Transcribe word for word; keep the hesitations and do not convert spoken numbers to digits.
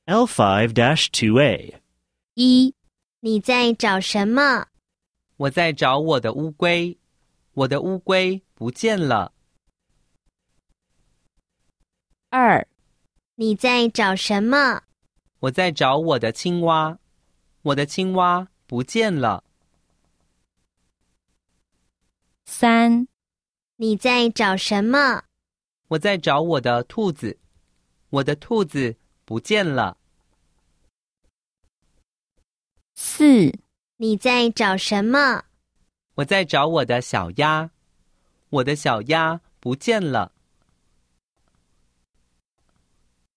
L five dash two A 一，你在找什么？ 我在找我的乌龟，我的乌龟不见了。 二，你在找什么？ 我在找我的青蛙，我的青蛙不见了。 三，你在找什么？ 我在找我的兔子，我的兔子不见了。 四，你在找什么？ 我在找我的小鸭，我的小鸭不见了。